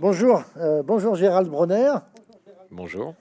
Bonjour Gérald Bronner. Bonjour.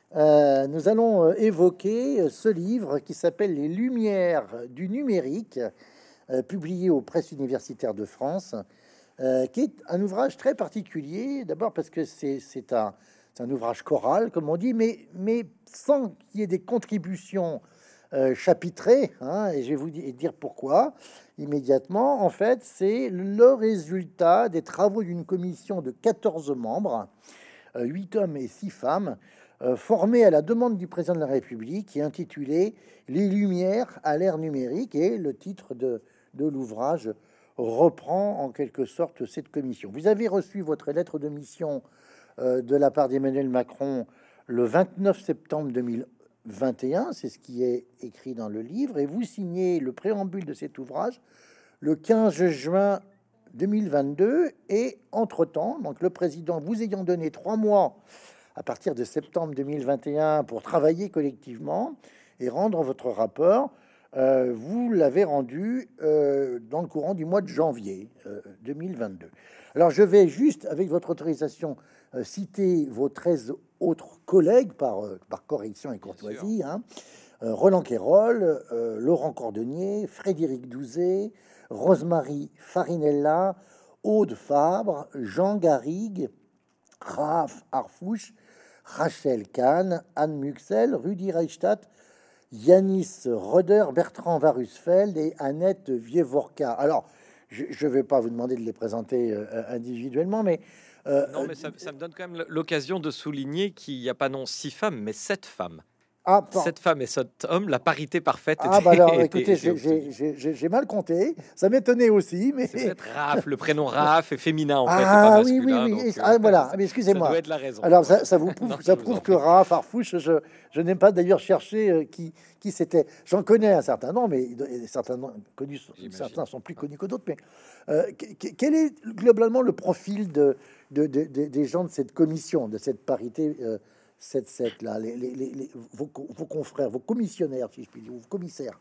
Nous allons évoquer ce livre qui s'appelle Les Lumières du numérique, publié aux Presses universitaires de France, qui est un ouvrage très particulier. D'abord parce que c'est un ouvrage choral, comme on dit, mais sans qu'il y ait des contributions chapitrées, hein, et je vais vous dire pourquoi immédiatement. En fait, c'est le résultat des travaux d'une commission de 14 membres, 8 hommes et 6 femmes, formés à la demande du président de la République, et intitulé Les Lumières à l'ère numérique. Et le titre de l'ouvrage reprend en quelque sorte cette commission. Vous avez reçu votre lettre de mission de la part d'Emmanuel Macron le 29 septembre 2021, c'est ce qui est écrit dans le livre, et vous signez le préambule de cet ouvrage le 15 juin 2022. Et entre-temps, donc le président vous ayant donné 3 mois à partir de septembre 2021 pour travailler collectivement et rendre votre rapport, vous l'avez rendu dans le courant du mois de janvier 2022. Alors je vais juste, avec votre autorisation, citer vos 13 autres collègues par correction et courtoisie, hein. Roland Quérol, Laurent Cordonnier, Frédéric Douzet, Rosemary Farinella, Aude Fabre, Jean Garrigue, Raph Harfouche, Rachel Kahn, Anne Muxel, Rudi Reichstadt, Yanis Roder, Bertrand Warusfeld et Annette Vievorka. Alors, je ne vais pas vous demander de les présenter individuellement, mais... non, mais ça me donne quand même l'occasion de souligner qu'il n'y a pas non 6 femmes, mais 7 femmes. 7 femmes et 7 hommes, la parité parfaite. Alors, écoutez, j'ai mal compté. Ça m'étonnait aussi, mais c'est peut-être Raph. Le prénom Raph est féminin en fait. Ah pas oui, masculin, oui. Donc, voilà. Mais excusez-moi. Ça doit être la raison. Alors, ça vous prouve, Non, ça prouve que Raph Harfouche, je n'ai pas d'ailleurs cherché qui c'était. J'en connais un certain nombre, mais certains connus, certains sont plus connus que d'autres. Mais quel est globalement le profil des gens de cette commission, de cette parité? 7 là, vos confrères, vos commissionnaires, si je puis dire, vos commissaires.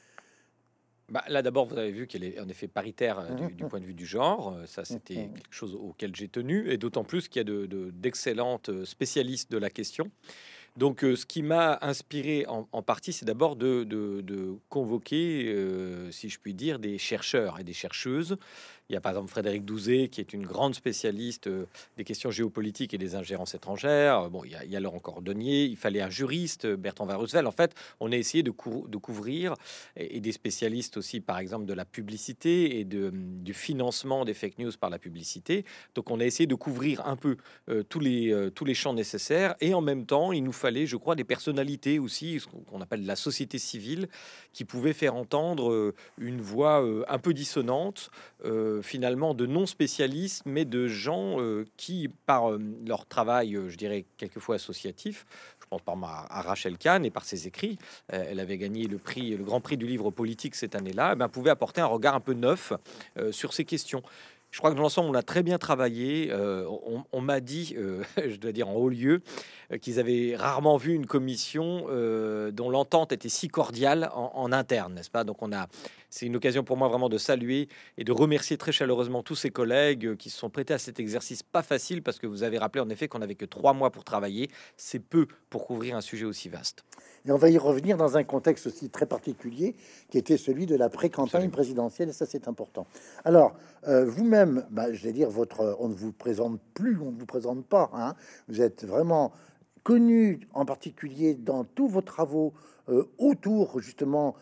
Là, d'abord, vous avez vu qu'elle est en effet paritaire du point de vue du genre. Ça, c'était quelque chose auquel j'ai tenu, et d'autant plus qu'il y a d'excellentes spécialistes de la question. Donc, ce qui m'a inspiré en partie, c'est d'abord de convoquer, si je puis dire, des chercheurs et des chercheuses. Il y a par exemple Frédéric Douzet, qui est une grande spécialiste des questions géopolitiques et des ingérences étrangères. Bon, il y a Laurent Cordonnier, il fallait un juriste, Bertrand Warusfeld. En fait, on a essayé de couvrir, et des spécialistes aussi, par exemple, de la publicité et du financement des fake news par la publicité. Donc, on a essayé de couvrir un peu tous les champs nécessaires, et en même temps, il nous fallait, je crois, des personnalités aussi, ce qu'on appelle la société civile, qui pouvaient faire entendre une voix un peu dissonante, finalement de non-spécialistes, mais de gens qui, par leur travail, je dirais quelquefois associatif, je pense par à Rachel Kahn et par ses écrits, elle avait gagné le Grand Prix du livre politique cette année-là, pouvaient apporter un regard un peu neuf sur ces questions. Je crois que dans l'ensemble, on a très bien travaillé. On m'a dit, je dois dire en haut lieu, qu'ils avaient rarement vu une commission dont l'entente était si cordiale en interne, n'est-ce pas? Donc c'est une occasion pour moi vraiment de saluer et de remercier très chaleureusement tous ces collègues qui se sont prêtés à cet exercice pas facile, parce que vous avez rappelé en effet qu'on n'avait que 3 mois pour travailler. C'est peu pour couvrir un sujet aussi vaste. Et on va y revenir dans un contexte aussi très particulier, qui était celui de la pré-campagne présidentielle, et ça c'est important. Alors, vous-même, je vais dire, on ne vous présente plus, on ne vous présente pas, hein. Vous êtes vraiment connu, en particulier dans tous vos travaux autour justement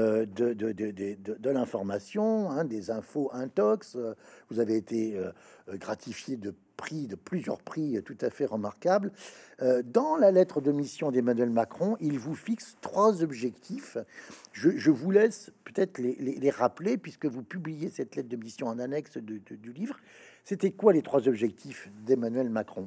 de l'information, hein, des infos intox. Vous avez été gratifié de plusieurs prix tout à fait remarquables. Dans la lettre de mission d'Emmanuel Macron, il vous fixe 3 objectifs. Je vous laisse peut-être les rappeler, puisque vous publiez cette lettre de mission en annexe du livre. C'était quoi les 3 objectifs d'Emmanuel Macron?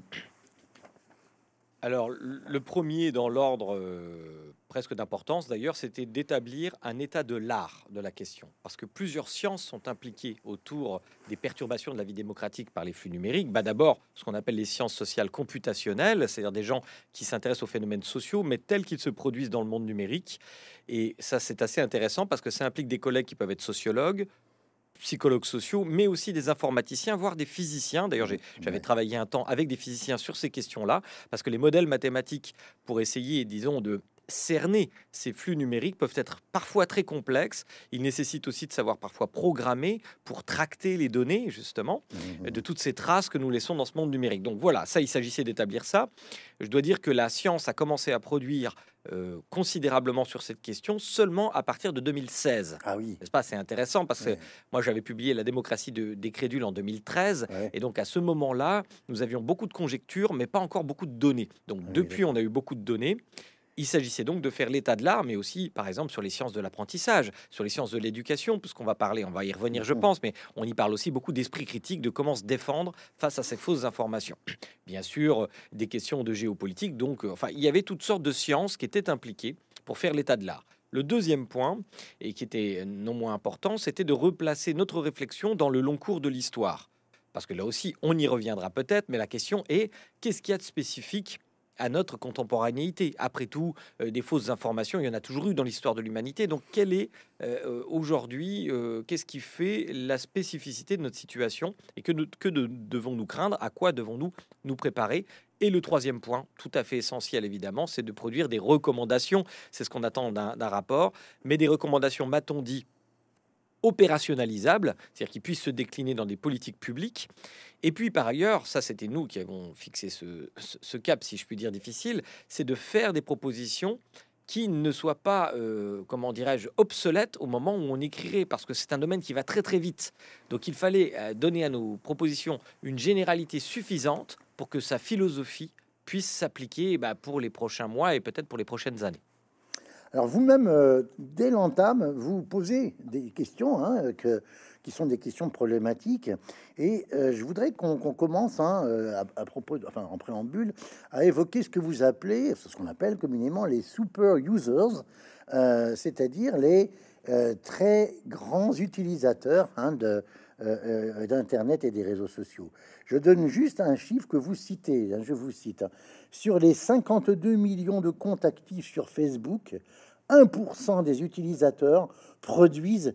Alors, le premier dans l'ordre presque d'importance d'ailleurs, c'était d'établir un état de l'art de la question. Parce que plusieurs sciences sont impliquées autour des perturbations de la vie démocratique par les flux numériques. D'abord, ce qu'on appelle les sciences sociales computationnelles, c'est-à-dire des gens qui s'intéressent aux phénomènes sociaux, mais tels qu'ils se produisent dans le monde numérique. Et ça, c'est assez intéressant parce que ça implique des collègues qui peuvent être sociologues, psychologues sociaux, mais aussi des informaticiens, voire des physiciens. D'ailleurs, j'avais Ouais. travaillé un temps avec des physiciens sur ces questions-là, parce que les modèles mathématiques, pour essayer, disons, de cerner ces flux numériques, peuvent être parfois très complexes. Ils nécessitent aussi de savoir parfois programmer pour tracter les données, justement, de toutes ces traces que nous laissons dans ce monde numérique. Donc voilà, ça, il s'agissait d'établir ça. Je dois dire que la science a commencé à produire considérablement sur cette question seulement à partir de 2016. Ah oui. N'est-ce pas? C'est intéressant parce que Ouais. moi, j'avais publié La démocratie des crédules en 2013. Ouais. Et donc, à ce moment-là, nous avions beaucoup de conjectures, mais pas encore beaucoup de données. Donc, Oui, depuis, on d'accord. a eu beaucoup de données. Il s'agissait donc de faire l'état de l'art, mais aussi, par exemple, sur les sciences de l'apprentissage, sur les sciences de l'éducation, puisqu'on va parler, on va y revenir, je pense, mais on y parle aussi beaucoup d'esprit critique, de comment se défendre face à ces fausses informations. Bien sûr, des questions de géopolitique, donc, enfin, il y avait toutes sortes de sciences qui étaient impliquées pour faire l'état de l'art. Le deuxième point, et qui était non moins important, c'était de replacer notre réflexion dans le long cours de l'histoire. Parce que là aussi, on y reviendra peut-être, mais la question est, qu'est-ce qu'il y a de spécifique à notre contemporanéité? Après tout, des fausses informations, il y en a toujours eu dans l'histoire de l'humanité. Donc, quelle est aujourd'hui, qu'est-ce qui fait la spécificité de notre situation et devons-nous craindre? À quoi devons-nous nous préparer? Et le troisième point, tout à fait essentiel évidemment, c'est de produire des recommandations. C'est ce qu'on attend d'un rapport, mais des recommandations, m'a-t-on dit, opérationnalisables, c'est-à-dire qui puissent se décliner dans des politiques publiques. Et puis par ailleurs, ça c'était nous qui avons fixé ce cap, si je puis dire, difficile, c'est de faire des propositions qui ne soient pas, comment dirais-je, obsolètes au moment où on écrirait, parce que c'est un domaine qui va très très vite. Donc il fallait donner à nos propositions une généralité suffisante pour que sa philosophie puisse s'appliquer pour les prochains mois et peut-être pour les prochaines années. Alors vous-même, dès l'entame, vous posez des questions qui sont des questions problématiques. Et je voudrais qu'on commence à propos, enfin en préambule, à évoquer ce que vous appelez, ce qu'on appelle communément les super users, c'est-à-dire les très grands utilisateurs d'Internet et des réseaux sociaux. Je donne juste un chiffre que vous citez, je vous cite. Sur les 52 millions de comptes actifs sur Facebook, 1% des utilisateurs produisent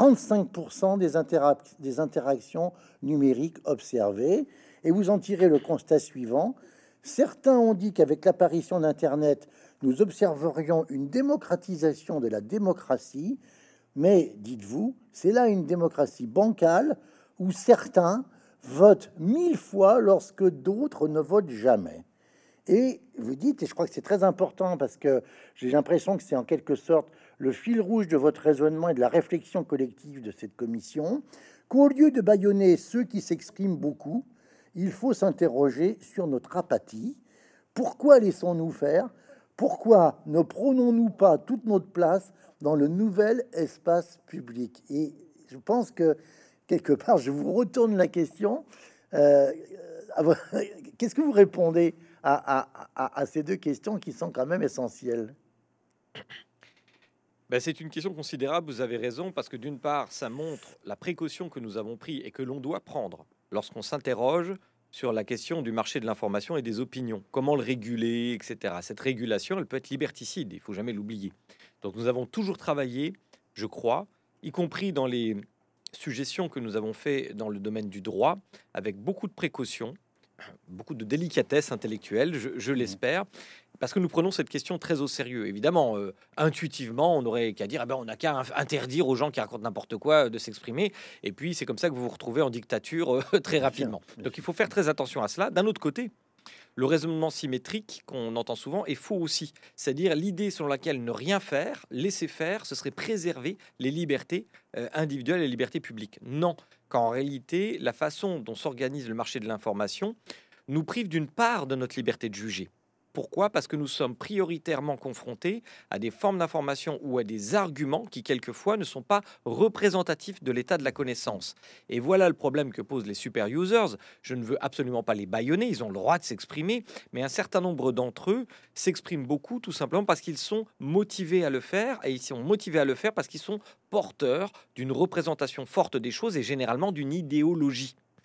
35% des interactions numériques observées. Et vous en tirez le constat suivant. Certains ont dit qu'avec l'apparition d'Internet, nous observerions une démocratisation de la démocratie. Mais, dites-vous, c'est là une démocratie bancale où certains votent 1000 fois lorsque d'autres ne votent jamais. Et vous dites, et je crois que c'est très important parce que j'ai l'impression que c'est en quelque sorte le fil rouge de votre raisonnement et de la réflexion collective de cette commission, qu'au lieu de bâillonner ceux qui s'expriment beaucoup, il faut s'interroger sur notre apathie. Pourquoi laissons-nous faire? Pourquoi ne prenons-nous pas toute notre place dans le nouvel espace public? Et je pense que quelque part, je vous retourne la question. Qu'est-ce que vous répondez à ces deux questions qui sont quand même essentielles? C'est une question considérable, vous avez raison, parce que d'une part, ça montre la précaution que nous avons prise et que l'on doit prendre lorsqu'on s'interroge sur la question du marché de l'information et des opinions. Comment le réguler, etc. Cette régulation, elle peut être liberticide, il faut jamais l'oublier. Donc nous avons toujours travaillé, je crois, y compris dans les suggestions que nous avons fait dans le domaine du droit, avec beaucoup de précautions, beaucoup de délicatesse intellectuelle, je l'espère, parce que nous prenons cette question très au sérieux. Évidemment, intuitivement, on n'aurait qu'à dire, on n'a qu'à interdire aux gens qui racontent n'importe quoi de s'exprimer, et puis c'est comme ça que vous vous retrouvez en dictature très rapidement. Donc il faut faire très attention à cela. D'un autre côté, le raisonnement symétrique qu'on entend souvent est faux aussi. C'est-à-dire l'idée selon laquelle ne rien faire, laisser faire, ce serait préserver les libertés individuelles et les libertés publiques. Non, qu'en réalité, la façon dont s'organise le marché de l'information nous prive d'une part de notre liberté de juger. Pourquoi? Parce que nous sommes prioritairement confrontés à des formes d'information ou à des arguments qui, quelquefois, ne sont pas représentatifs de l'état de la connaissance. Et voilà le problème que posent les super users. Je ne veux absolument pas les bâillonner, ils ont le droit de s'exprimer, mais un certain nombre d'entre eux s'expriment beaucoup tout simplement parce qu'ils sont motivés à le faire, et ils sont motivés à le faire parce qu'ils sont porteurs d'une représentation forte des choses et généralement d'une idéologie.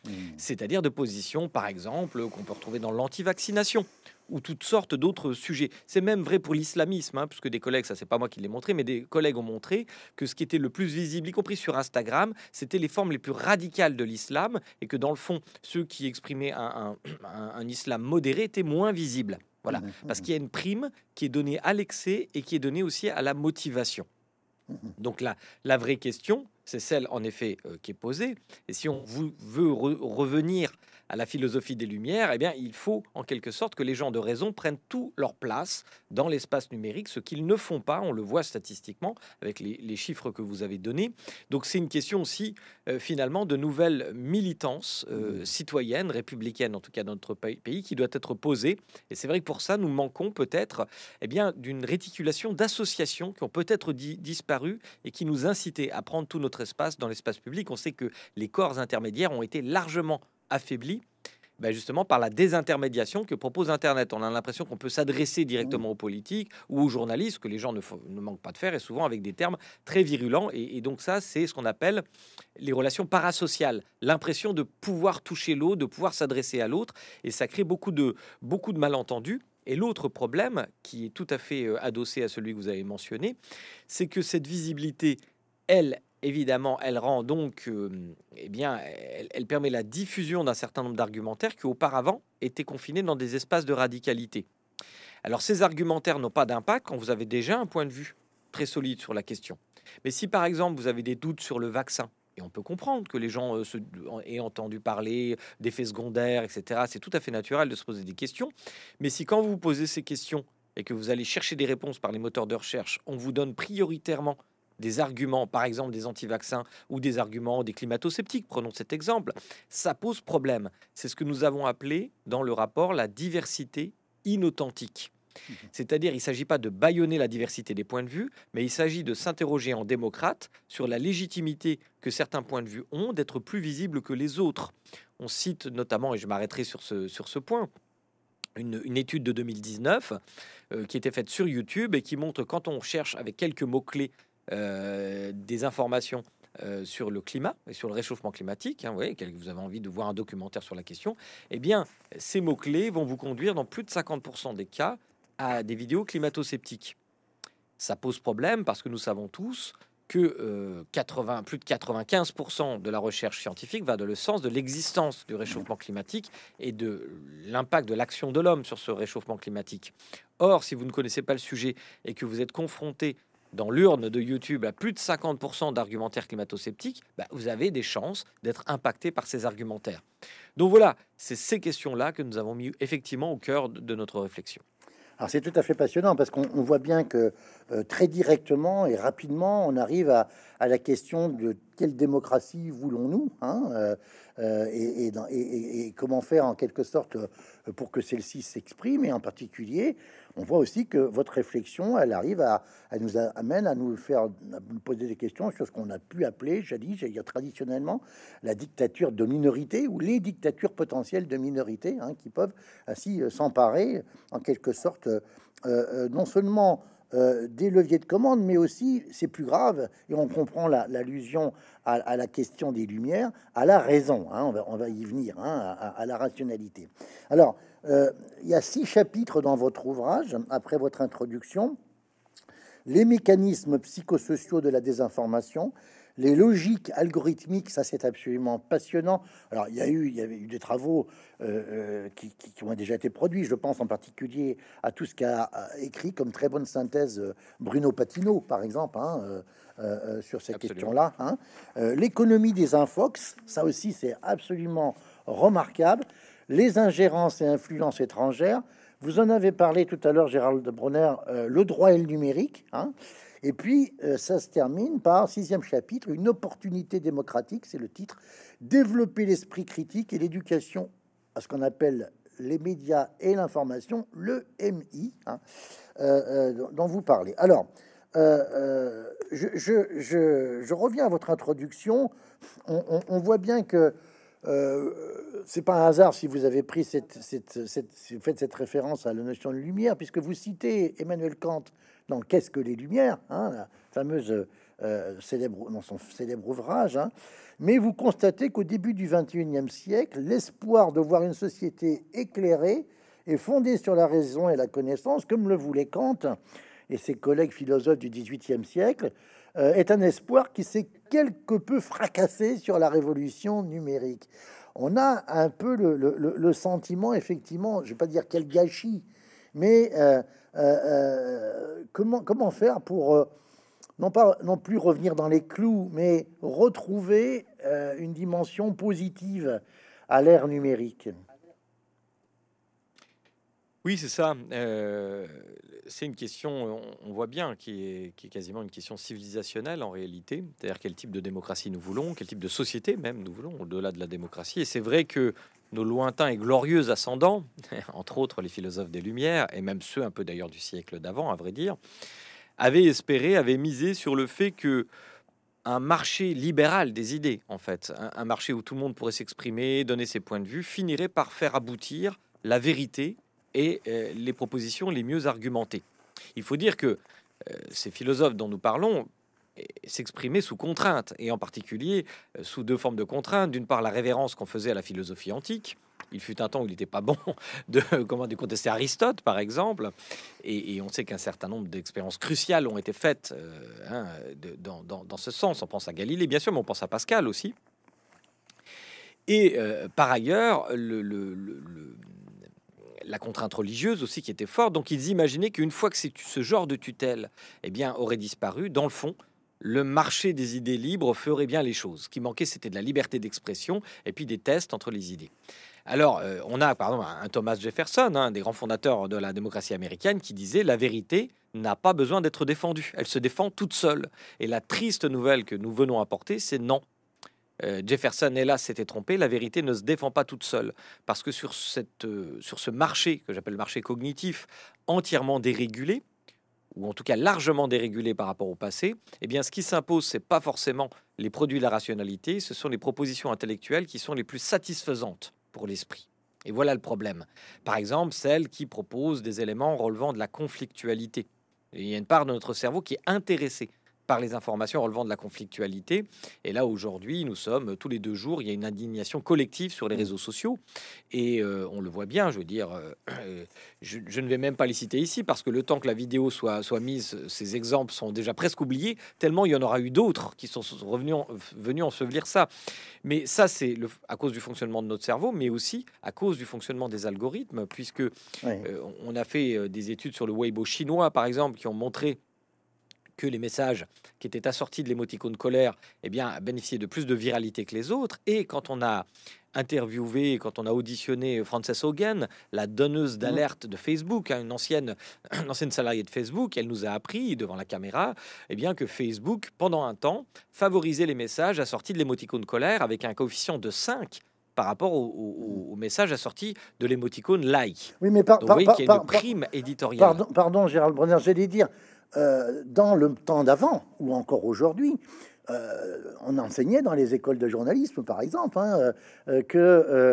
c'est-à-dire de positions, par exemple, qu'on peut retrouver dans l'anti-vaccination ou toutes sortes d'autres sujets. C'est même vrai pour l'islamisme, hein, puisque des collègues, ça c'est pas moi qui l'ai montré, mais des collègues ont montré que ce qui était le plus visible, y compris sur Instagram, c'était les formes les plus radicales de l'islam, et que dans le fond, ceux qui exprimaient un islam modéré étaient moins visibles. Voilà, parce qu'il y a une prime qui est donnée à l'excès et qui est donnée aussi à la motivation. Donc la vraie question, c'est celle en effet qui est posée. Et si on veut revenir à la philosophie des Lumières, eh bien, il faut en quelque sorte que les gens de raison prennent tout leur place dans l'espace numérique, ce qu'ils ne font pas. On le voit statistiquement avec les chiffres que vous avez donnés. Donc c'est une question aussi finalement de nouvelle militance citoyenne, républicaine en tout cas dans notre pays, qui doit être posée. Et c'est vrai que pour ça, nous manquons peut-être d'une réticulation d'associations qui ont peut-être disparu et qui nous incitaient à prendre tout notre espace dans l'espace public. On sait que les corps intermédiaires ont été largement affaibli justement par la désintermédiation que propose Internet. On a l'impression qu'on peut s'adresser directement aux politiques ou aux journalistes, que les gens ne manquent pas de faire, et souvent avec des termes très virulents. Et donc ça, c'est ce qu'on appelle les relations parasociales, l'impression de pouvoir toucher l'autre, de pouvoir s'adresser à l'autre, et ça crée beaucoup de malentendus. Et l'autre problème, qui est tout à fait adossé à celui que vous avez mentionné, c'est que cette visibilité, évidemment, elle rend donc, elle permet la diffusion d'un certain nombre d'argumentaires qui auparavant étaient confinés dans des espaces de radicalité. Alors ces argumentaires n'ont pas d'impact quand vous avez déjà un point de vue très solide sur la question. Mais si par exemple vous avez des doutes sur le vaccin, et on peut comprendre que les gens aient entendu parler d'effets secondaires, etc., c'est tout à fait naturel de se poser des questions. Mais si quand vous vous posez ces questions et que vous allez chercher des réponses par les moteurs de recherche, on vous donne prioritairement des arguments, par exemple des anti-vaccins ou des arguments des climato-sceptiques, prenons cet exemple, ça pose problème. C'est ce que nous avons appelé dans le rapport la diversité inauthentique. C'est-à-dire, il ne s'agit pas de bâillonner la diversité des points de vue, mais il s'agit de s'interroger en démocrate sur la légitimité que certains points de vue ont d'être plus visibles que les autres. On cite notamment, et je m'arrêterai sur ce point, une étude de 2019 qui était faite sur YouTube et qui montre quand on cherche avec quelques mots-clés des informations sur le climat et sur le réchauffement climatique, vous voyez, vous avez envie de voir un documentaire sur la question, eh bien, ces mots-clés vont vous conduire dans plus de 50% des cas à des vidéos climato-sceptiques. Ça pose problème parce que nous savons tous que plus de 95% de la recherche scientifique va dans le sens de l'existence du réchauffement climatique et de l'impact de l'action de l'homme sur ce réchauffement climatique. Or, si vous ne connaissez pas le sujet et que vous êtes confronté dans l'urne de YouTube à plus de 50% d'argumentaires climato-sceptiques, vous avez des chances d'être impacté par ces argumentaires. Donc voilà, c'est ces questions-là que nous avons mis effectivement au cœur de notre réflexion. Alors c'est tout à fait passionnant parce qu'on voit bien que très directement et rapidement, on arrive à la question de quelle démocratie voulons-nous, et comment faire en quelque sorte pour que celle-ci s'exprime. Et en particulier, on voit aussi que votre réflexion, elle arrive elle nous amène à nous poser des questions sur ce qu'on a pu appeler, j'allais dire traditionnellement, la dictature de minorité ou les dictatures potentielles de minorité, qui peuvent ainsi s'emparer en quelque sorte non seulement des leviers de commande, mais aussi, c'est plus grave, et on comprend l'allusion à la question des Lumières, à la raison, on va y venir, à la rationalité. Alors, il y a 6 chapitres dans votre ouvrage, après votre introduction: les mécanismes psychosociaux de la désinformation, les logiques algorithmiques, ça c'est absolument passionnant. Alors il y avait eu des travaux qui ont déjà été produits. Je pense en particulier à tout ce qu'a écrit comme très bonne synthèse Bruno Patino, par exemple, sur ces questions-là. L'économie des infox, ça aussi c'est absolument remarquable. Les ingérences et influences étrangères. Vous en avez parlé tout à l'heure, Gérald Bronner, le droit et le numérique. Et puis, ça se termine par 6e chapitre, une opportunité démocratique, c'est le titre, développer l'esprit critique et l'éducation à ce qu'on appelle les médias et l'information, le MI, dont vous parlez. Alors, je reviens à votre introduction. On voit bien que c'est pas un hasard si vous avez pris si vous faites cette référence à la notion de lumière, puisque vous citez Emmanuel Kant dans Qu'est-ce que les Lumières, la fameuse dans son célèbre ouvrage, hein. Mais vous constatez qu'au début du XXIe siècle, l'espoir de voir une société éclairée et fondée sur la raison et la connaissance, comme le voulait Kant et ses collègues philosophes du XVIIIe siècle, est un espoir qui s'est quelque peu fracassé sur la révolution numérique. On a un peu le sentiment, effectivement, je ne vais pas dire quel gâchis, mais comment faire pour non plus revenir dans les clous, mais retrouver une dimension positive à l'ère numérique? Oui, c'est ça. C'est une question, on voit bien, qui est quasiment une question civilisationnelle en réalité. C'est-à-dire quel type de démocratie nous voulons, quel type de société même nous voulons, au-delà de la démocratie. Et c'est vrai que nos lointains et glorieux ascendants, entre autres les philosophes des Lumières, et même ceux un peu d'ailleurs du siècle d'avant, à vrai dire, avaient espéré, avaient misé sur le fait que un marché libéral des idées, en fait, un marché où tout le monde pourrait s'exprimer, donner ses points de vue, finirait par faire aboutir la vérité et les propositions les mieux argumentées. Il faut dire que ces philosophes dont nous parlons s'exprimaient sous contrainte, et en particulier sous deux formes de contraintes. D'une part, la révérence qu'on faisait à la philosophie antique. Il fut un temps où il n'était pas bon de contester Aristote, par exemple, et on sait qu'un certain nombre d'expériences cruciales ont été faites dans ce sens. On pense à Galilée, bien sûr, mais on pense à Pascal aussi. Et par ailleurs, la contrainte religieuse aussi qui était forte. Donc ils imaginaient qu'une fois que ce genre de tutelle aurait disparu, dans le fond, le marché des idées libres ferait bien les choses. Ce qui manquait, c'était de la liberté d'expression et puis des tests entre les idées. Alors, on a, par exemple, un Thomas Jefferson, un des grands fondateurs de la démocratie américaine, qui disait « La vérité n'a pas besoin d'être défendue. Elle se défend toute seule. » Et la triste nouvelle que nous venons apporter, c'est non. Jefferson, hélas, s'était trompé. La vérité ne se défend pas toute seule. Parce que sur ce marché, que j'appelle le marché cognitif, entièrement dérégulé, ou en tout cas largement dérégulé par rapport au passé, ce qui s'impose, c'est pas forcément les produits de la rationalité, ce sont les propositions intellectuelles qui sont les plus satisfaisantes pour l'esprit. Et voilà le problème. Par exemple, celles qui proposent des éléments relevant de la conflictualité. Et il y a une part de notre cerveau qui est intéressée par les informations relevant de la conflictualité. Et là, aujourd'hui, nous sommes tous les 2 jours, il y a une indignation collective sur les réseaux sociaux. Et on le voit bien, je veux dire, je ne vais même pas les citer ici, parce que le temps que la vidéo soit mise, ces exemples sont déjà presque oubliés, tellement il y en aura eu d'autres qui sont venus ensevelir ça. Mais ça, c'est à cause du fonctionnement de notre cerveau, mais aussi à cause du fonctionnement des algorithmes, puisque on a fait des études sur le Weibo chinois, par exemple, qui ont montré que les messages qui étaient assortis de l'émoticône colère bénéficiaient de plus de viralité que les autres. Et quand on a interviewé, quand on a auditionné Frances Haugen, la donneuse d'alerte de Facebook, une ancienne salariée de Facebook, elle nous a appris devant la caméra que Facebook, pendant un temps, favorisait les messages assortis de l'émoticône colère avec un coefficient de 5 par rapport au message assorti de l'émoticône like. Oui, mais donc, vous voyez qu'il y a une prime éditoriale. Pardon, Gérald Bronner, j'allais dire, dans le temps d'avant, ou encore aujourd'hui, on enseignait dans les écoles de journalisme, par exemple, que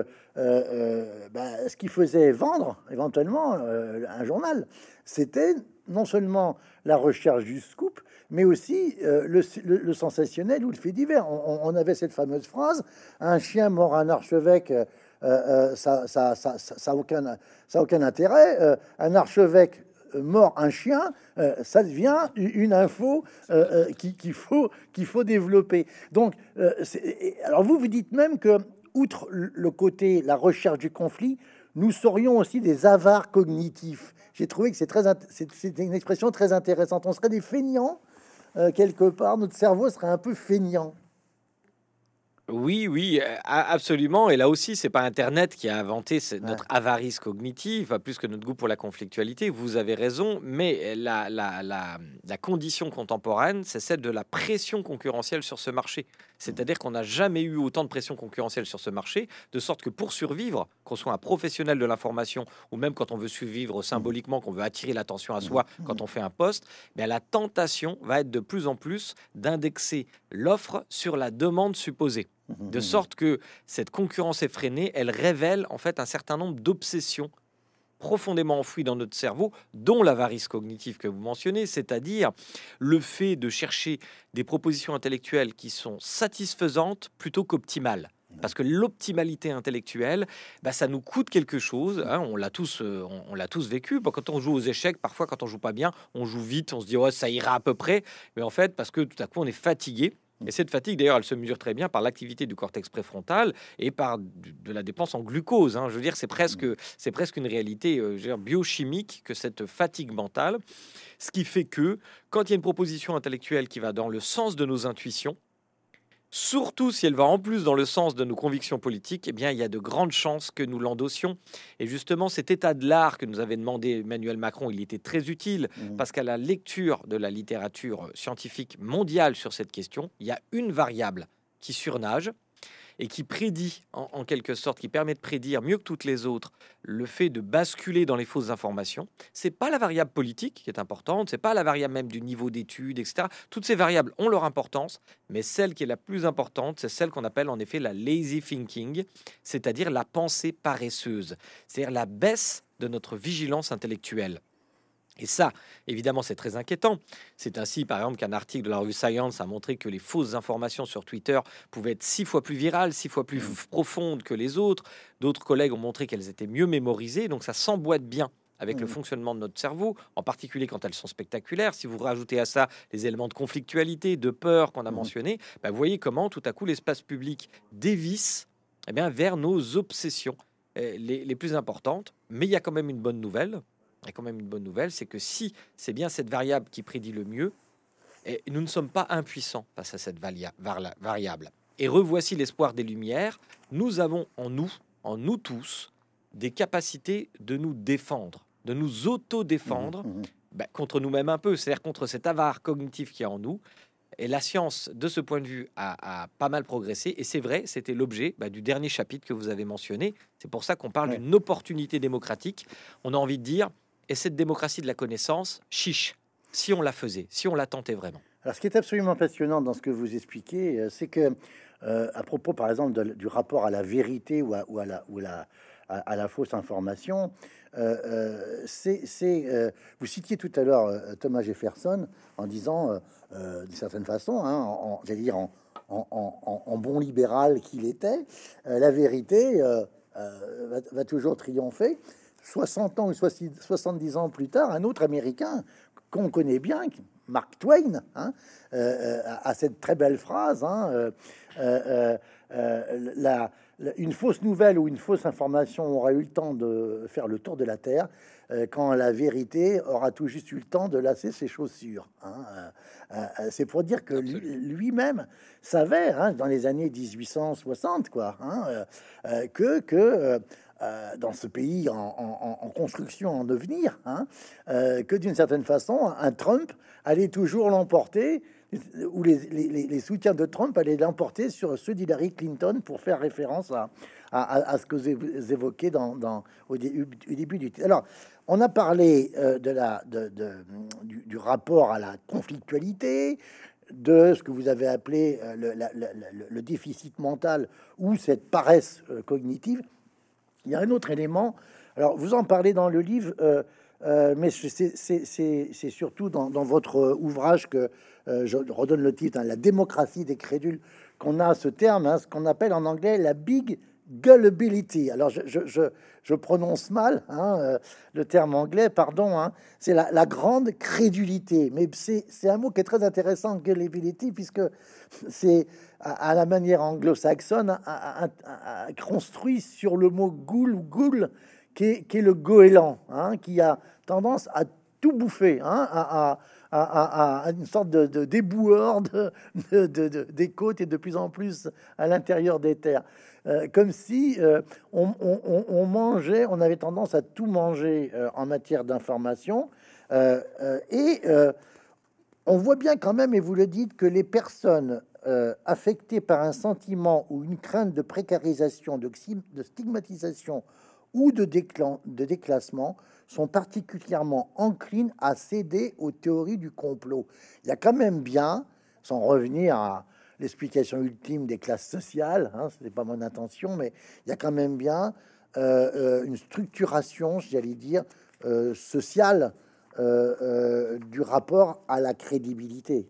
ce qui faisait vendre éventuellement un journal, c'était non seulement la recherche du scoop, mais aussi le sensationnel ou le fait divers. On avait cette fameuse phrase: un chien mord un archevêque, ça a aucun intérêt. Un archevêque mort un chien, ça devient une info qu'il faut développer. Donc, alors vous dites même que, outre le côté, la recherche du conflit, nous serions aussi des avares cognitifs. J'ai trouvé que c'est une expression très intéressante. On serait des feignants, quelque part. Notre cerveau serait un peu feignant. Oui, absolument. Et là aussi, c'est pas Internet qui a inventé notre avarice cognitive, pas plus que notre goût pour la conflictualité. Vous avez raison, mais la condition contemporaine, c'est celle de la pression concurrentielle sur ce marché. C'est-à-dire qu'on n'a jamais eu autant de pression concurrentielle sur ce marché, de sorte que pour survivre, qu'on soit un professionnel de l'information, ou même quand on veut survivre symboliquement, qu'on veut attirer l'attention à soi quand on fait un poste, la tentation va être de plus en plus d'indexer l'offre sur la demande supposée. De sorte que cette concurrence effrénée, elle révèle en fait un certain nombre d'obsessions profondément enfoui dans notre cerveau, dont l'avarice cognitive que vous mentionnez, c'est-à-dire le fait de chercher des propositions intellectuelles qui sont satisfaisantes plutôt qu'optimales. Parce que l'optimalité intellectuelle, bah, ça nous coûte quelque chose. Hein, on l'a tous, on l'a tous vécu. Bon, quand on joue aux échecs, parfois, quand on joue pas bien, on joue vite, on se dit ouais, ça ira à peu près. Mais en fait, parce que tout à coup, on est fatigué. Et cette fatigue, d'ailleurs, elle se mesure très bien par l'activité du cortex préfrontal et par de la dépense en glucose. Hein. Je veux dire, c'est presque une réalité je veux dire, biochimique que cette fatigue mentale. Ce qui fait que quand il y a une proposition intellectuelle qui va dans le sens de nos intuitions, surtout si elle va en plus dans le sens de nos convictions politiques, eh bien, il y a de grandes chances que nous l'endossions. Et justement, cet état de l'art que nous avait demandé Emmanuel Macron, il était très utile parce qu'à la lecture de la littérature scientifique mondiale sur cette question, il y a une variable qui surnage et qui prédit, en quelque sorte, qui permet de prédire mieux que toutes les autres le fait de basculer dans les fausses informations. C'est pas la variable politique qui est importante, c'est pas la variable même du niveau d'études, etc. Toutes ces variables ont leur importance, mais celle qui est la plus importante, c'est celle qu'on appelle en effet la lazy thinking, c'est-à-dire la pensée paresseuse, c'est-à-dire la baisse de notre vigilance intellectuelle. Et ça, évidemment, c'est très inquiétant. C'est ainsi, par exemple, qu'un article de la revue Science a montré que les fausses informations sur Twitter pouvaient être 6 fois plus virales, 6 fois plus profondes que les autres. D'autres collègues ont montré qu'elles étaient mieux mémorisées. Donc, ça s'emboîte bien avec le fonctionnement de notre cerveau, en particulier quand elles sont spectaculaires. Si vous rajoutez à ça les éléments de conflictualité, de peur qu'on a mentionnés, bah, vous voyez comment, tout à coup, l'espace public dévisse eh bien, vers nos obsessions les plus importantes. Mais il y a quand même une bonne nouvelle. Et quand même une bonne nouvelle, c'est que si c'est bien cette variable qui prédit le mieux, et nous ne sommes pas impuissants face à cette variable. Et revoici l'espoir des Lumières. Nous avons en nous tous, des capacités de nous défendre, de nous auto-défendre contre nous-mêmes un peu, c'est-à-dire contre cet avare cognitif qui est en nous. Et la science, de ce point de vue, a pas mal progressé. Et c'est vrai, c'était l'objet du dernier chapitre que vous avez mentionné. C'est pour ça qu'on parle d'une opportunité démocratique. On a envie de dire, et cette démocratie de la connaissance, chiche, si on la faisait, si on la tentait vraiment. Alors, ce qui est absolument passionnant dans ce que vous expliquez, c'est que, à propos, par exemple, du rapport à la vérité ou à la fausse information, vous citiez tout à l'heure Thomas Jefferson en disant, d'une certaine façon, hein, j'allais dire en bon libéral qu'il était, la vérité va toujours triompher. 60 ans ou 70 ans plus tard, un autre Américain qu'on connaît bien, Mark Twain, a cette très belle phrase, une fausse nouvelle ou une fausse information aura eu le temps de faire le tour de la Terre, quand la vérité aura tout juste eu le temps de lasser ses chaussures. C'est pour dire que lui-même savait, dans les années 1860, quoi, que dans ce pays en construction, en devenir, que d'une certaine façon, un Trump allait toujours l'emporter, ou les soutiens de Trump allaient l'emporter sur ceux d'Hillary Clinton, pour faire référence à ce que vous évoquez au début du titre. Alors, on a parlé du rapport à la conflictualité, de ce que vous avez appelé le déficit mental ou cette paresse cognitive. Il y a un autre élément. Alors, vous en parlez dans le livre, mais c'est surtout dans votre ouvrage que je redonne le titre, La démocratie des crédules, qu'on a ce terme, ce qu'on appelle en anglais la big gullibility. Alors, je prononce mal le terme anglais, pardon. C'est la grande crédulité. Mais c'est un mot qui est très intéressant, gullibility, puisque c'est à la manière anglo-saxonne, construit sur le mot ghoul ou ghoul, qui est le goéland, qui a tendance à tout bouffer, à une sorte de déboueur des côtes et de plus en plus à l'intérieur des terres. Comme si on mangeait, on avait tendance à tout manger en matière d'information. On voit bien quand même, et vous le dites, que les personnes affectées par un sentiment ou une crainte de précarisation, de stigmatisation ou de déclassement sont particulièrement enclines à céder aux théories du complot. Il y a quand même bien, sans revenir à l'explication ultime des classes sociales, ce n'est pas mon intention, mais il y a quand même bien une structuration, j'allais dire, sociale du rapport à la crédibilité.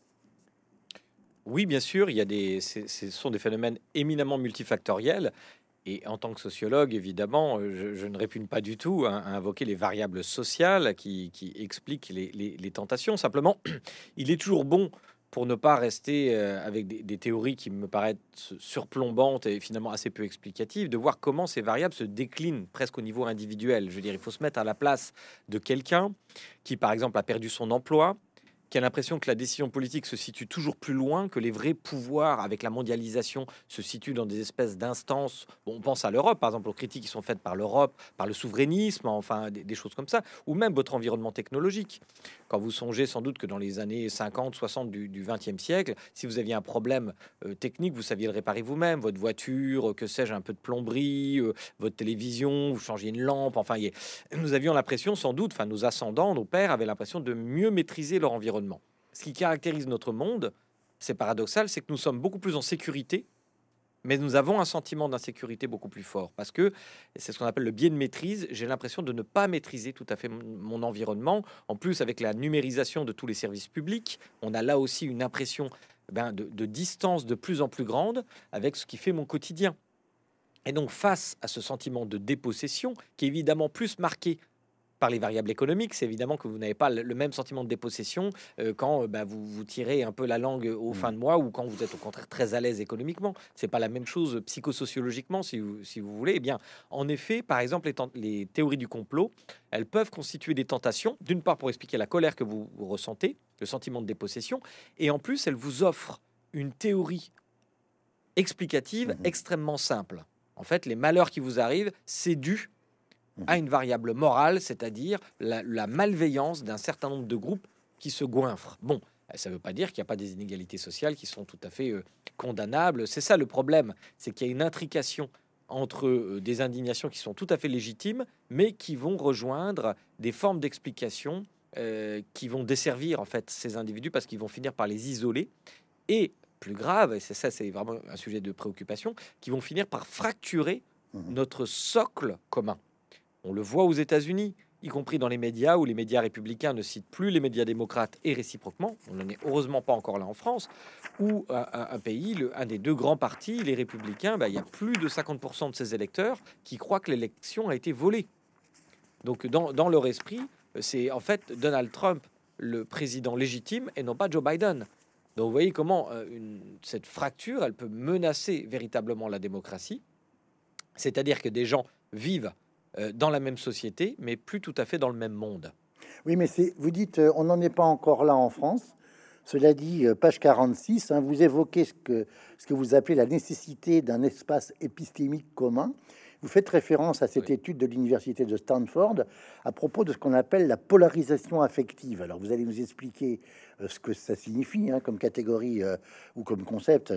Oui, bien sûr, il y a ce sont des phénomènes éminemment multifactoriels. Et en tant que sociologue, évidemment, je ne répugne pas du tout à invoquer les variables sociales qui expliquent les tentations. Simplement, il est toujours bon, pour ne pas rester avec des théories qui me paraissent surplombantes et finalement assez peu explicatives, de voir comment ces variables se déclinent presque au niveau individuel. Je veux dire, il faut se mettre à la place de quelqu'un qui, par exemple, a perdu son emploi, qui a l'impression que la décision politique se situe toujours plus loin, que les vrais pouvoirs, avec la mondialisation, se situent dans des espèces d'instances. Bon, on pense à l'Europe, par exemple, aux critiques qui sont faites par l'Europe, par le souverainisme, enfin des choses comme ça, ou même votre environnement technologique. Quand vous songez sans doute que dans les années 50, 60 du 20e siècle, si vous aviez un problème technique, vous saviez le réparer vous-même, votre voiture, que sais-je, un peu de plomberie, votre télévision, vous changiez une lampe, enfin, nous avions l'impression sans doute, enfin nos ascendants, nos pères avaient l'impression de mieux maîtriser leur environnement. Ce qui caractérise notre monde, c'est paradoxal, c'est que nous sommes beaucoup plus en sécurité, mais nous avons un sentiment d'insécurité beaucoup plus fort parce que c'est ce qu'on appelle le biais de maîtrise. J'ai l'impression de ne pas maîtriser tout à fait mon environnement. En plus, avec la numérisation de tous les services publics, on a là aussi une impression de distance de plus en plus grande avec ce qui fait mon quotidien. Et donc, face à ce sentiment de dépossession, qui est évidemment plus marqué par les variables économiques, c'est évidemment que vous n'avez pas le même sentiment de dépossession quand vous tirez un peu la langue au fin de mois ou quand vous êtes au contraire très à l'aise économiquement. C'est pas la même chose psychosociologiquement, si vous voulez. Eh bien, en effet, par exemple, les théories du complot, elles peuvent constituer des tentations, d'une part pour expliquer la colère que vous ressentez, le sentiment de dépossession, et en plus, elles vous offrent une théorie explicative extrêmement simple. En fait, les malheurs qui vous arrivent, c'est dû à une variable morale, c'est-à-dire la malveillance d'un certain nombre de groupes qui se goinfrent. Bon, ça ne veut pas dire qu'il n'y a pas des inégalités sociales qui sont tout à fait condamnables. C'est ça le problème, c'est qu'il y a une intrication entre des indignations qui sont tout à fait légitimes, mais qui vont rejoindre des formes d'explication qui vont desservir en fait ces individus parce qu'ils vont finir par les isoler. Et plus grave, et c'est vraiment un sujet de préoccupation, qui vont finir par fracturer notre socle commun. On le voit aux États-Unis, y compris dans les médias, où les médias républicains ne citent plus les médias démocrates et réciproquement. On n'en est heureusement pas encore là en France, où un pays, un des deux grands partis, les républicains, il y a plus de 50% de ses électeurs qui croient que l'élection a été volée. Donc dans leur esprit, c'est en fait Donald Trump, le président légitime, et non pas Joe Biden. Donc vous voyez comment cette fracture, elle peut menacer véritablement la démocratie. C'est-à-dire que des gens vivent dans la même société, mais plus tout à fait dans le même monde. Oui, mais vous dites, on n'en est pas encore là en France. Cela dit, page 46, vous évoquez ce que vous appelez la nécessité d'un espace épistémique commun. Vous faites référence à cette étude de l'université de Stanford à propos de ce qu'on appelle la polarisation affective. Alors, vous allez nous expliquer ce que ça signifie comme catégorie ou comme concept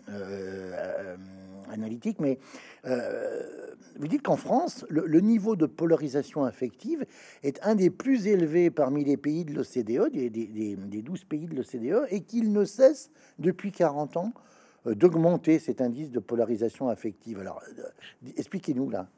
analytique, mais vous dites qu'en France, le niveau de polarisation affective est un des plus élevés parmi les pays de l'OCDE, des 12 pays de l'OCDE, et qu'il ne cesse depuis 40 ans d'augmenter cet indice de polarisation affective. Alors, expliquez-nous là.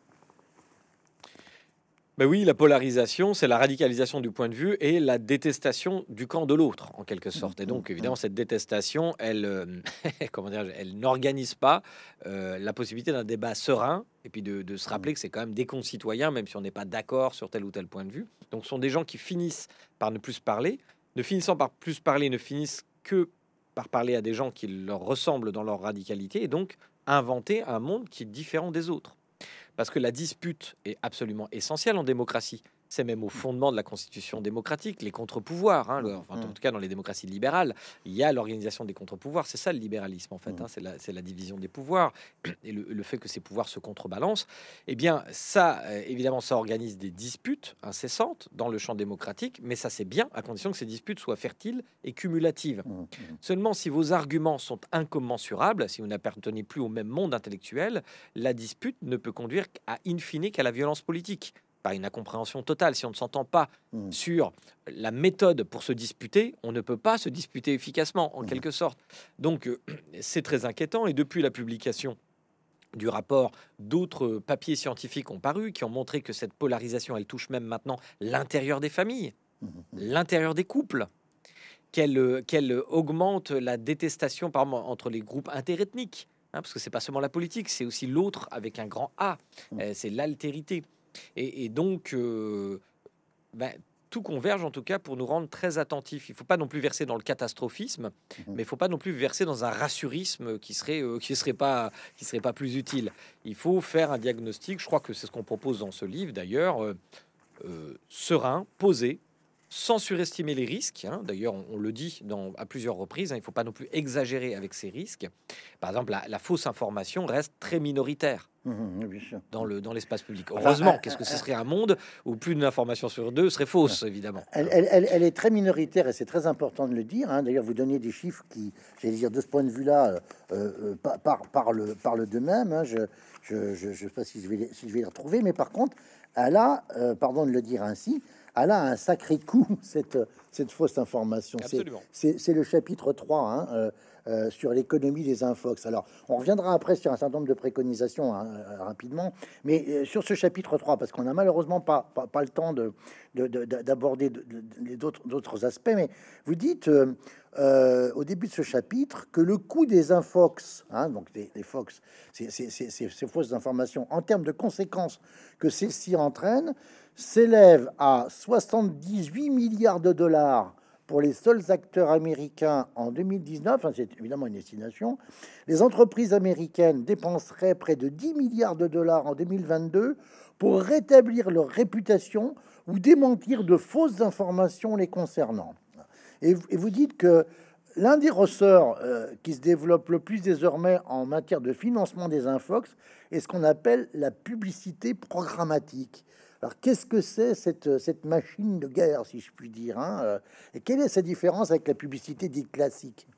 Ben oui, la polarisation, c'est la radicalisation du point de vue et la détestation du camp de l'autre, en quelque sorte. Et donc, évidemment, cette détestation, elle, elle n'organise pas la possibilité d'un débat serein et puis de se rappeler que c'est quand même des concitoyens, même si on n'est pas d'accord sur tel ou tel point de vue. Donc, ce sont des gens qui finissent par ne plus parler, ne finissant par plus parler, ne finissent que par parler à des gens qui leur ressemblent dans leur radicalité et donc inventer un monde qui est différent des autres. Parce que la dispute est absolument essentielle en démocratie. C'est même au fondement de la constitution démocratique, les contre-pouvoirs. En tout cas, dans les démocraties libérales, il y a l'organisation des contre-pouvoirs. C'est ça le libéralisme, en fait. C'est la division des pouvoirs et le fait que ces pouvoirs se contrebalancent. Eh bien, ça, évidemment, ça organise des disputes incessantes dans le champ démocratique, mais ça, c'est bien à condition que ces disputes soient fertiles et cumulatives. Seulement, si vos arguments sont incommensurables, si vous n'appartenez plus au même monde intellectuel, la dispute ne peut conduire à in fine qu'à la violence politique. Par une incompréhension totale. Si on ne s'entend pas sur la méthode pour se disputer, on ne peut pas se disputer efficacement, en quelque sorte. Donc, c'est très inquiétant. Et depuis la publication du rapport, d'autres papiers scientifiques ont paru qui ont montré que cette polarisation, elle touche même maintenant l'intérieur des familles, l'intérieur des couples, qu'elle augmente la détestation par exemple, entre les groupes interethniques, hein, parce que c'est pas seulement la politique, c'est aussi l'autre avec un grand A, c'est l'altérité. Et donc, ben, tout converge en tout cas pour nous rendre très attentifs. Il ne faut pas non plus verser dans le catastrophisme, mais il ne faut pas non plus verser dans un rassurisme qui serait pas plus utile. Il faut faire un diagnostic. Je crois que c'est ce qu'on propose dans ce livre d'ailleurs, serein, posé, sans surestimer les risques, hein. D'ailleurs, on le dit à plusieurs reprises, hein, il ne faut pas non plus exagérer avec ces risques. Par exemple, la fausse information reste très minoritaire Bien sûr. dans l'espace public. Enfin, Heureusement, qu'est-ce que ce serait un monde où plus d'une information sur deux serait fausse, évidemment. Elle est très minoritaire et c'est très important de le dire, hein. D'ailleurs, vous donniez des chiffres qui, j'allais dire, de ce point de vue-là, parlent d'eux-mêmes, hein. Je ne sais pas si je vais les retrouver, mais par contre, elle a, pardon de le dire ainsi, elle a un sacré coup, cette fausse information. Absolument. C'est le chapitre 3, hein, sur l'économie des infox. Alors, on reviendra après sur un certain nombre de préconisations, hein, rapidement, mais sur ce chapitre 3, parce qu'on n'a malheureusement pas le temps d'aborder d'autres aspects, mais vous dites au début de ce chapitre que le coût des infox, hein, donc des fox, ces fausses informations, en termes de conséquences que celles-ci entraînent, s'élève à 78 milliards de dollars pour les seuls acteurs américains en 2019, enfin, c'est évidemment une estimation. Les entreprises américaines dépenseraient près de 10 milliards de dollars en 2022 pour rétablir leur réputation ou démentir de fausses informations les concernant. Et vous dites que l'un des ressorts qui se développe le plus désormais en matière de financement des infox est ce qu'on appelle la publicité programmatique. Alors, qu'est-ce que c'est cette machine de guerre, si je puis dire, hein, et quelle est sa différence avec la publicité dite classique?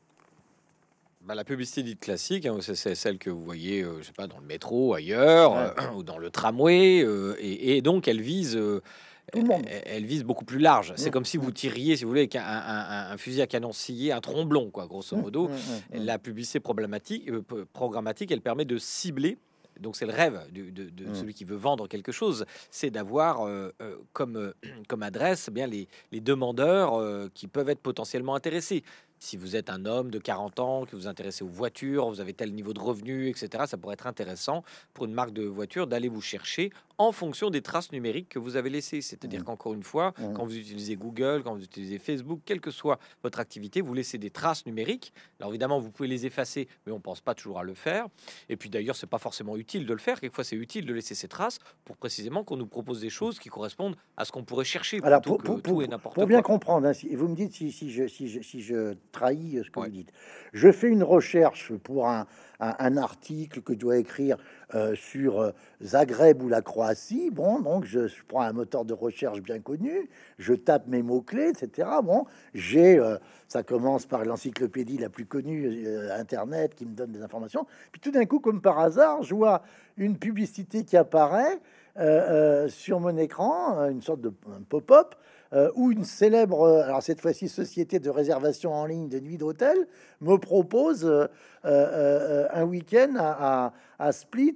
La publicité dite classique, hein, c'est celle que vous voyez, je sais pas, dans le métro, ailleurs, ou dans le tramway, et donc elle vise, Tout le monde. elle vise beaucoup plus large. C'est comme si vous tiriez, si vous voulez, avec un fusil à canon scié, un tromblon, quoi, grosso modo. La publicité programmatique, elle permet de cibler. Donc c'est le rêve de celui qui veut vendre quelque chose, c'est d'avoir comme adresse bien les demandeurs qui peuvent être potentiellement intéressés. Si vous êtes un homme de 40 ans, que vous vous intéressez aux voitures, vous avez tel niveau de revenu, etc., ça pourrait être intéressant pour une marque de voiture d'aller vous chercher en fonction des traces numériques que vous avez laissées. C'est-à-dire qu'encore une fois, quand vous utilisez Google, quand vous utilisez Facebook, quelle que soit votre activité, vous laissez des traces numériques. Alors évidemment, vous pouvez les effacer, mais on pense pas toujours à le faire. Et puis d'ailleurs, c'est pas forcément utile de le faire. Quelquefois, c'est utile de laisser ces traces pour précisément qu'on nous propose des choses qui correspondent à ce qu'on pourrait chercher. Alors, plutôt que tout et n'importe pour bien quoi. comprendre, hein, et vous me dites si je trahis ce que Ouais. vous dites. Je fais une recherche pour un article que je dois écrire sur Zagreb ou la Croatie. Bon, donc je prends un moteur de recherche bien connu, je tape mes mots-clés, etc. Bon, ça commence par l'encyclopédie la plus connue, Internet, qui me donne des informations. Puis tout d'un coup, comme par hasard, je vois une publicité qui apparaît sur mon écran, une sorte de un pop-up, où une célèbre, alors cette fois-ci société de réservation en ligne de nuit d'hôtel, me propose un week-end à Split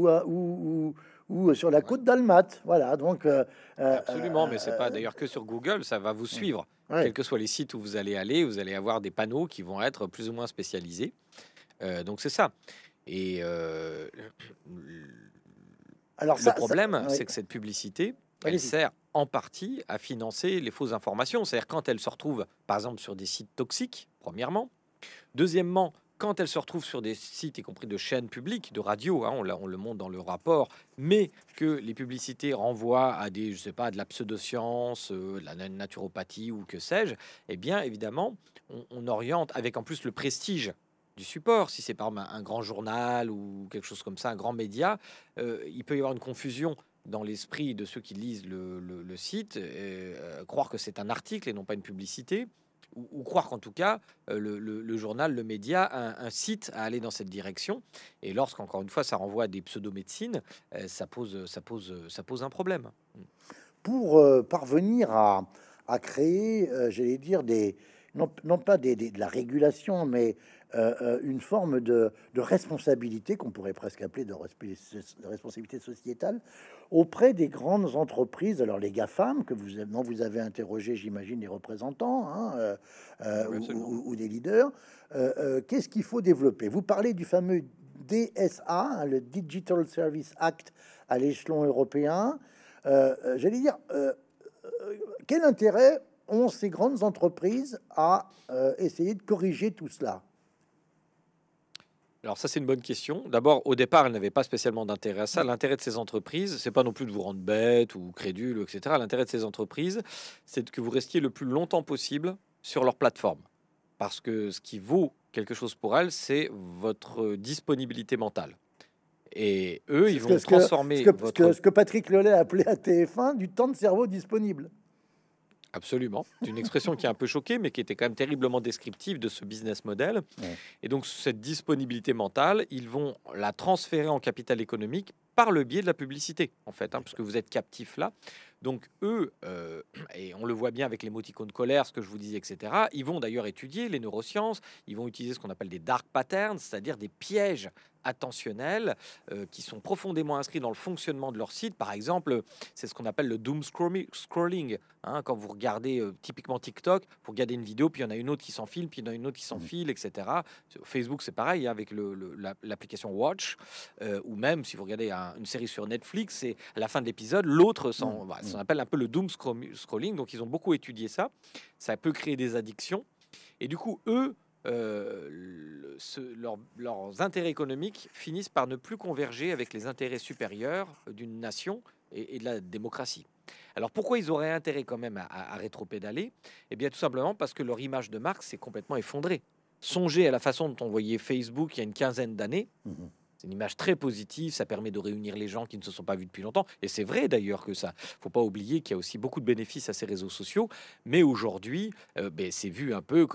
ou sur la côte d'Almat. Voilà, donc Absolument, mais c'est pas d'ailleurs que sur Google, ça va vous suivre. ouais. Quels que soient les sites où vous allez aller, vous allez avoir des panneaux qui vont être plus ou moins spécialisés. Donc c'est ça. Et Alors le problème, ouais. c'est que cette publicité, elle Allez-y. sert en partie à financer les fausses informations. C'est-à-dire quand elle se retrouve, par exemple, sur des sites toxiques, premièrement. Deuxièmement, quand elle se retrouve sur des sites, y compris de chaînes publiques, de radio, hein, on le montre dans le rapport, mais que les publicités renvoient à des, je sais pas, de la pseudoscience, de la naturopathie ou que sais-je, eh bien, évidemment, on oriente avec en plus le prestige du support. Si c'est par exemple un grand journal ou quelque chose comme ça, un grand média, il peut y avoir une confusion dans l'esprit de ceux qui lisent le site, croire que c'est un article et non pas une publicité, ou croire qu'en tout cas, le journal, le média, incite à aller dans cette direction. Et lorsqu'encore une fois, ça renvoie à des pseudo-médecines, ça pose un problème. Pour parvenir à créer, j'allais dire, non pas de la régulation, mais une forme de responsabilité qu'on pourrait presque appeler de responsabilité sociétale auprès des grandes entreprises. Alors les GAFAM dont vous avez interrogé, j'imagine, les représentants, hein, Oui, absolument. ou des leaders. Qu'est-ce qu'il faut développer? Vous parlez du fameux DSA, hein, le Digital Service Act à l'échelon européen. J'allais dire, quel intérêt ont ces grandes entreprises à essayer de corriger tout cela? Alors ça, c'est une bonne question. D'abord, au départ, elles n'avaient pas spécialement d'intérêt à ça. L'intérêt de ces entreprises, c'est pas non plus de vous rendre bête ou crédule, etc. L'intérêt de ces entreprises, c'est que vous restiez le plus longtemps possible sur leur plateforme. Parce que ce qui vaut quelque chose pour elles, c'est votre disponibilité mentale. Et eux, C'est ils vont transformer votre... ce que Patrick Lelay appelait à TF1 du temps de cerveau disponible. Absolument. C'est une expression qui a un peu choqué, mais qui était quand même terriblement descriptive de ce business model. Ouais. Et donc, cette disponibilité mentale, ils vont la transférer en capital économique par le biais de la publicité, en fait, hein, puisque vous êtes captif là. Donc, eux, et on le voit bien avec l'émoticône colère, ce que je vous disais, etc., ils vont d'ailleurs étudier les neurosciences, ils vont utiliser ce qu'on appelle des dark patterns, c'est-à-dire des pièges attentionnels qui sont profondément inscrits dans le fonctionnement de leur site. Par exemple, c'est ce qu'on appelle le doom scrolling. Hein, quand vous regardez typiquement TikTok, vous regardez une vidéo, puis il y en a une autre qui s'enfile, puis il y en a une autre qui s'enfile, etc. Sur Facebook, c'est pareil, hein, avec l'application Watch, ou même si vous regardez une série sur Netflix, c'est à la fin de l'épisode, l'autre ça appelle un peu le doom scrolling. Donc ils ont beaucoup étudié ça. Ça peut créer des addictions. Et du coup, eux, leurs intérêts économiques finissent par ne plus converger avec les intérêts supérieurs d'une nation et de la démocratie. Alors pourquoi ils auraient intérêt quand même à rétropédaler? Eh bien tout simplement parce que leur image de marque s'est complètement effondrée. Songez à la façon dont on voyait Facebook il y a une quinzaine d'années. C'est une image très positive, ça permet de réunir les gens qui ne se sont pas vus depuis longtemps. Et c'est vrai d'ailleurs que ça. Faut pas oublier qu'il y a aussi beaucoup de bénéfices à ces réseaux sociaux. Mais aujourd'hui, c'est vu un peu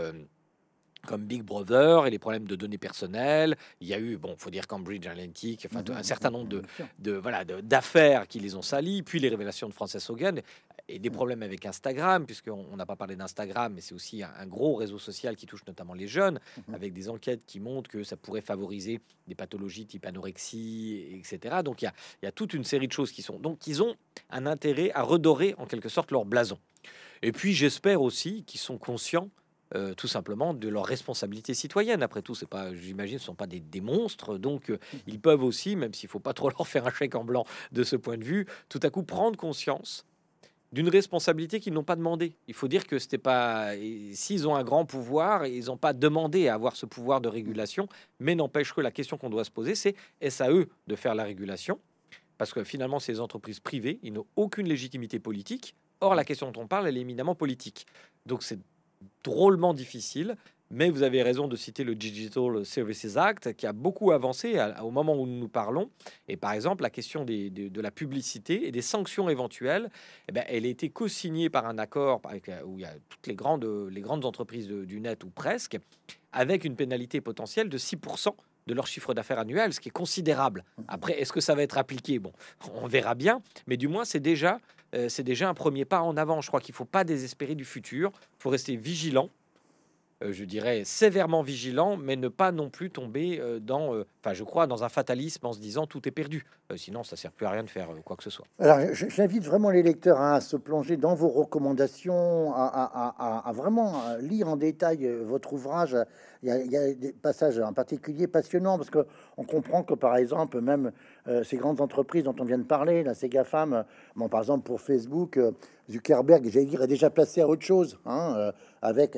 comme Big Brother et les problèmes de données personnelles. Il y a eu, bon, faut dire Cambridge Analytica, enfin un certain nombre d'affaires qui les ont salis, puis les révélations de Frances Haugen et des problèmes avec Instagram, puisqu'on n'a pas parlé d'Instagram, mais c'est aussi un gros réseau social qui touche notamment les jeunes, avec des enquêtes qui montrent que ça pourrait favoriser des pathologies type anorexie, etc. Donc il y a toute une série de choses qui sont... Donc ils ont un intérêt à redorer en quelque sorte leur blason. Et puis j'espère aussi qu'ils sont conscients tout simplement de leur responsabilité citoyenne. Après tout, c'est pas, j'imagine, ce sont pas des monstres, donc ils peuvent aussi, même s'il faut pas trop leur faire un chèque en blanc de ce point de vue, tout à coup prendre conscience d'une responsabilité qu'ils n'ont pas demandé. Il faut dire que c'était pas, s'ils ont un grand pouvoir, ils n'ont pas demandé à avoir ce pouvoir de régulation, mais n'empêche que la question qu'on doit se poser, c'est est-ce à eux de faire la régulation? Parce que finalement, ces entreprises privées, ils n'ont aucune légitimité politique. Or, la question dont on parle, elle est éminemment politique. Donc, c'est drôlement difficile, mais vous avez raison de citer le Digital Services Act qui a beaucoup avancé au moment où nous parlons. Et par exemple, la question de la publicité et des sanctions éventuelles, elle a été co-signée par un accord où il y a toutes les grandes entreprises du net ou presque, avec une pénalité potentielle de 6% de leur chiffre d'affaires annuel, ce qui est considérable. Après, est-ce que ça va être appliqué? Bon, on verra bien, mais du moins, c'est déjà un premier pas en avant. Je crois qu'il ne faut pas désespérer du futur. Il faut rester vigilant, je dirais sévèrement vigilant, mais ne pas non plus tomber je crois, dans un fatalisme en se disant tout est perdu. Sinon, ça ne sert plus à rien de faire quoi que ce soit. Alors, j'invite vraiment les lecteurs, hein, à se plonger dans vos recommandations, à vraiment lire en détail votre ouvrage. Il y a des passages en particulier passionnants parce que on comprend que, par exemple, même ces grandes entreprises dont on vient de parler, là, ces GAFAM, bon, par exemple pour Facebook, Zuckerberg, j'allais dire, est déjà placé à autre chose, hein, avec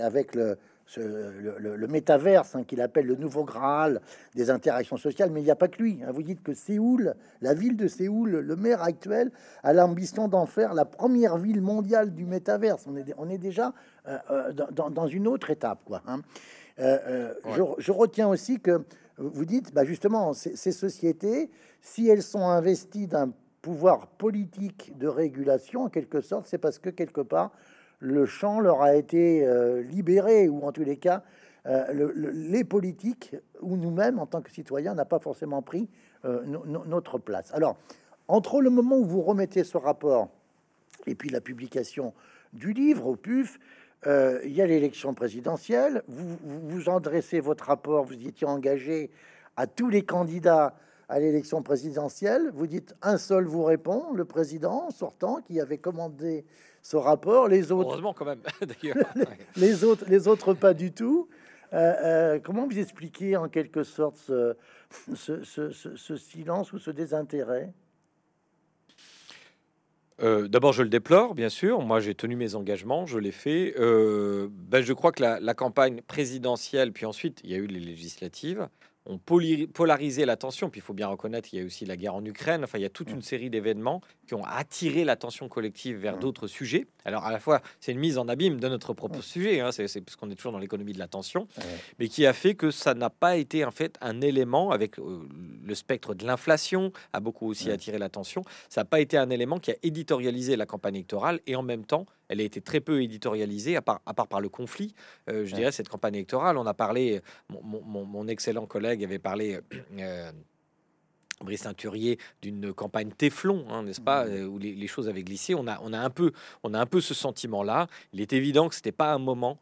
le métaverse, hein, qu'il appelle le nouveau Graal des interactions sociales, mais il n'y a pas que lui, hein. Vous dites que Séoul, la ville de Séoul, le maire actuel a l'ambition d'en faire la première ville mondiale du métaverse. On est déjà dans une autre étape, quoi, hein. Je retiens aussi que vous dites, justement, ces sociétés, si elles sont investies d'un pouvoir politique de régulation, en quelque sorte, c'est parce que quelque part le champ leur a été libéré, ou en tous les cas, les politiques ou nous-mêmes, en tant que citoyens, n'a pas forcément pris notre place. Alors, entre le moment où vous remettez ce rapport et puis la publication du livre au PUF, il y a l'élection présidentielle. Vous en dressez votre rapport. Vous y étiez engagé à tous les candidats à l'élection présidentielle. Vous dites un seul vous répond, le président sortant qui avait commandé ce rapport. Les autres, Heureusement quand même, d'ailleurs. les autres pas du tout. Comment vous expliquez en quelque sorte ce silence ou ce désintérêt? D'abord, je le déplore, bien sûr. Moi, j'ai tenu mes engagements, je l'ai fait. Je crois que la campagne présidentielle, puis ensuite, il y a eu les législatives, ont polarisé l'attention. Puis il faut bien reconnaître qu'il y a aussi la guerre en Ukraine. Enfin, il y a toute une série d'événements qui ont attiré l'attention collective vers d'autres sujets. Alors, à la fois, c'est une mise en abîme de notre propre sujet, hein, c'est parce qu'on est toujours dans l'économie de l'attention, mais qui a fait que ça n'a pas été en fait un élément avec le spectre de l'inflation a beaucoup aussi attiré l'attention. Ça n'a pas été un élément qui a éditorialisé la campagne électorale et en même temps, elle a été très peu éditorialisée, à part par le conflit. Je dirais cette campagne électorale, on a parlé, mon excellent collègue avait parlé. Brice Teinturier d'une campagne Téflon, hein, n'est-ce pas, où les choses avaient glissé. On a un peu ce sentiment-là. Il est évident que c'était pas un moment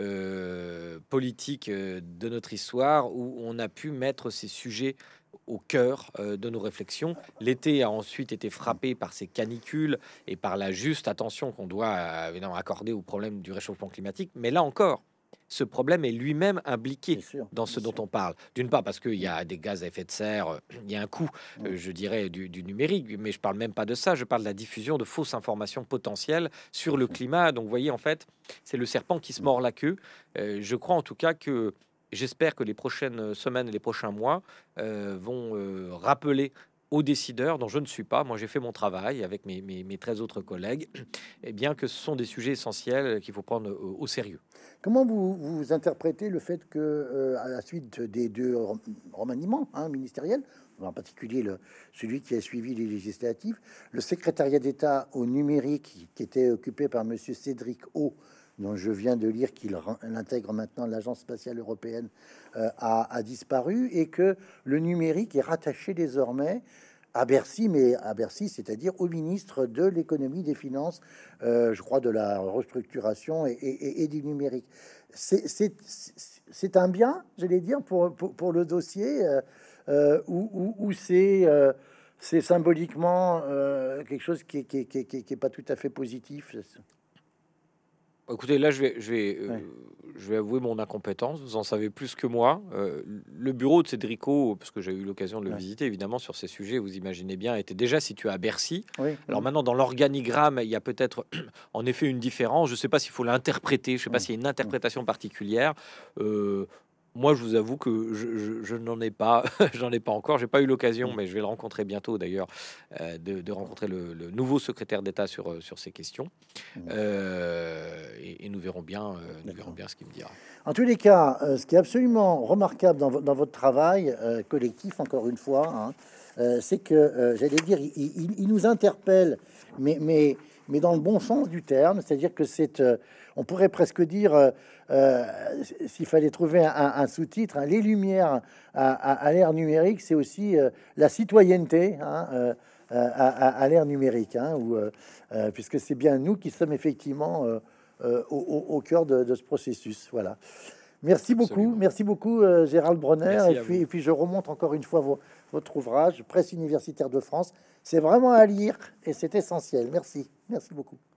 politique de notre histoire où on a pu mettre ces sujets au cœur de nos réflexions. L'été a ensuite été frappé par ces canicules et par la juste attention qu'on doit évidemment accorder au problème du réchauffement climatique. Mais là encore, ce problème est lui-même impliqué dans ce dont on parle. D'une part parce qu'il y a des gaz à effet de serre, il y a un coût, je dirais, du numérique, mais je parle même pas de ça, je parle de la diffusion de fausses informations potentielles sur le climat. Donc vous voyez, en fait, c'est le serpent qui se mord la queue. Je crois en tout cas que j'espère que les prochaines semaines et les prochains mois vont rappeler aux décideurs dont je ne suis pas, moi j'ai fait mon travail avec mes 13 autres collègues, et bien que ce sont des sujets essentiels qu'il faut prendre au sérieux. Comment vous interprétez le fait que, à la suite des deux remaniements ministériels, en particulier celui qui a suivi les législatives, le secrétariat d'État au numérique qui était occupé par Monsieur Cédric O, dont je viens de lire qu'il intègre maintenant l'Agence spatiale européenne, a disparu et que le numérique est rattaché désormais à Bercy, mais à Bercy, c'est-à-dire au ministre de l'économie, des finances, je crois, de la restructuration et du numérique. C'est un bien, j'allais dire, pour le dossier, ou c'est symboliquement quelque chose qui est pas tout à fait positif. Écoutez, là, je vais avouer mon incompétence. Vous en savez plus que moi. Le bureau de Cédrico, parce que j'ai eu l'occasion de le visiter, évidemment, sur ces sujets, vous imaginez bien, était déjà situé à Bercy. Alors maintenant, dans l'organigramme, il y a peut-être en effet une différence. Je ne sais pas s'il faut l'interpréter. Je ne sais pas s'il y a une interprétation particulière. Moi, je vous avoue que je n'en ai pas, j'en ai pas encore. J'ai pas eu l'occasion, mais je vais le rencontrer bientôt d'ailleurs, de rencontrer le nouveau secrétaire d'État sur ces questions. Et nous verrons bien, ce qu'il me dira. En tous les cas, ce qui est absolument remarquable dans votre travail collectif, encore une fois, c'est que, j'allais dire, il nous interpelle, mais dans le bon sens du terme, c'est-à-dire que on pourrait presque dire, s'il fallait trouver un sous-titre, les lumières à l'ère numérique, c'est aussi la citoyenneté à l'ère numérique, puisque c'est bien nous qui sommes effectivement au cœur de ce processus. Voilà. Merci beaucoup, Gérald Bronner. Et puis je remonte encore une fois votre ouvrage, Presse universitaire de France. C'est vraiment à lire et c'est essentiel. Merci beaucoup.